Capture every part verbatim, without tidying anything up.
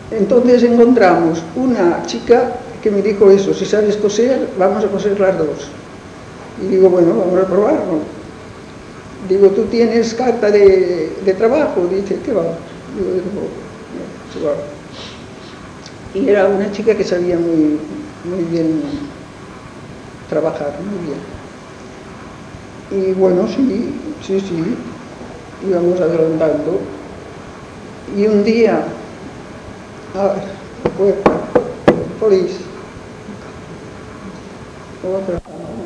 Entonces encontramos una chica que me dijo eso: si sabes coser, vamos a coser las dos. Y digo, bueno, vamos a probarlo. Digo, ¿tú tienes carta de, de trabajo? Dice, ¿qué va? Digo, no, se va. Y era una chica que sabía muy, muy bien trabajar, muy bien. Y bueno, sí, sí, sí, íbamos adelantando. Y un día, ah, pues, police, otra,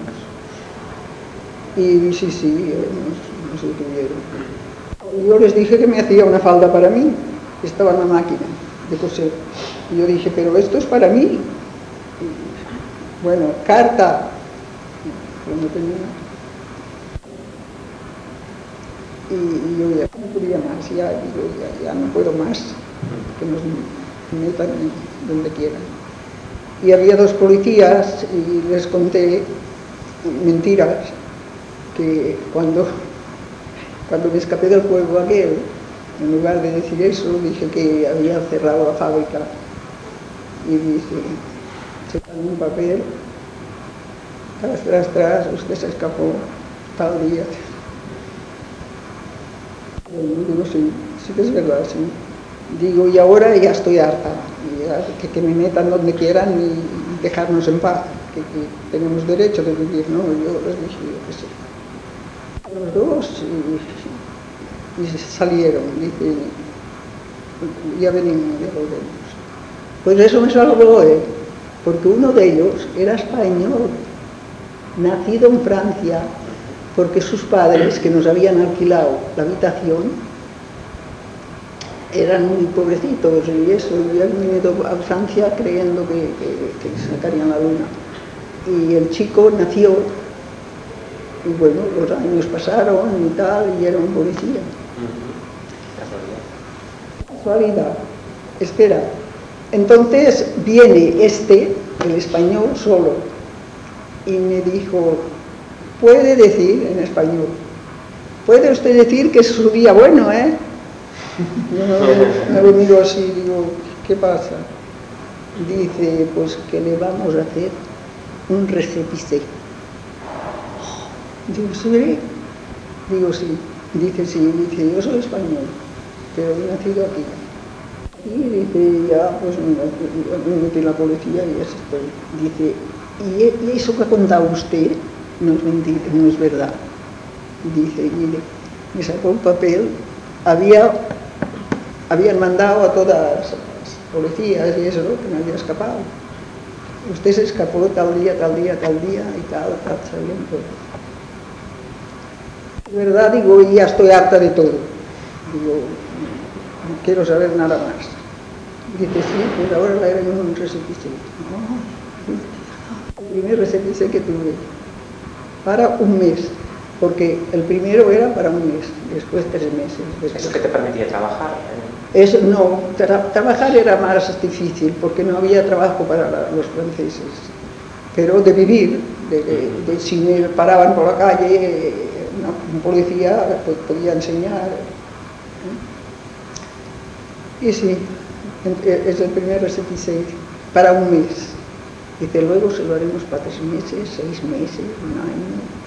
y sí, sí, nos, nos detuvieron. Yo les dije que me hacía una falda para mí, estaba en la máquina de coser. Y yo dije, pero esto es para mí. Y, bueno, carta. Pues no tenía. Y, y yo ya no podía más, ya, digo, ya, ya no puedo más, que nos metan donde quieran. Y había dos policías y les conté mentiras, que cuando, cuando me escapé del juego aquel, en lugar de decir eso, dije que había cerrado la fábrica. Y dice, sacan un papel, tras, tras, tras, usted se escapó tal día. Y digo, sí, sí que es verdad, sí. Digo, y ahora ya estoy harta, ya, que, que me metan donde quieran y, y dejarnos en paz, que, que tenemos derecho de vivir, ¿no? Yo les dije que sí. Los dos y, y salieron, dice, ya venimos, ya volvemos. Pues eso me salvó, ¿eh? Porque uno de ellos era español, nacido en Francia, porque sus padres, que nos habían alquilado la habitación, eran muy pobrecitos y eso, y habían venido a Francia creyendo que, que, que sacarían la luna. Y el chico nació, y bueno, los años pasaron y tal, y era un policía. Casualidad. Espera. Entonces viene este, el español, solo, y me dijo, puede decir, en español, puede usted decir que es su día bueno, ¿eh? Yo me, me miro así, digo, ¿qué pasa? Dice, pues que le vamos a hacer un récépissé. Digo, ¿sí? Digo, sí. Dice, sí, dice, yo soy español, pero he nacido aquí. Y dice, ya, pues me metí en la policía y así estoy. Dice, ¿y eso que ha contado usted? No es mentira, no es verdad. Dice, mire, me sacó un papel, había, habían mandado a todas las policías y eso, que me había escapado. Usted se escapó tal día, tal día, tal día y tal, tal, sabían todo. De verdad, digo, y ya estoy harta de todo. Digo, no quiero saber nada más. Dice, sí, pues ahora le haremos un récépissé. El primer récépissé que tuve, para un mes, porque el primero era para un mes, después tres meses. Después. ¿Eso que te permitía trabajar? Eso, no, tra trabajar era más difícil, porque no había trabajo para la, los franceses. Pero de vivir, de, de, de, si me paraban por la calle, una, un policía pues, podía enseñar. Y sí, es el primer récépissé para un mes. Dice, luego se lo haremos para tres meses, seis meses, un año.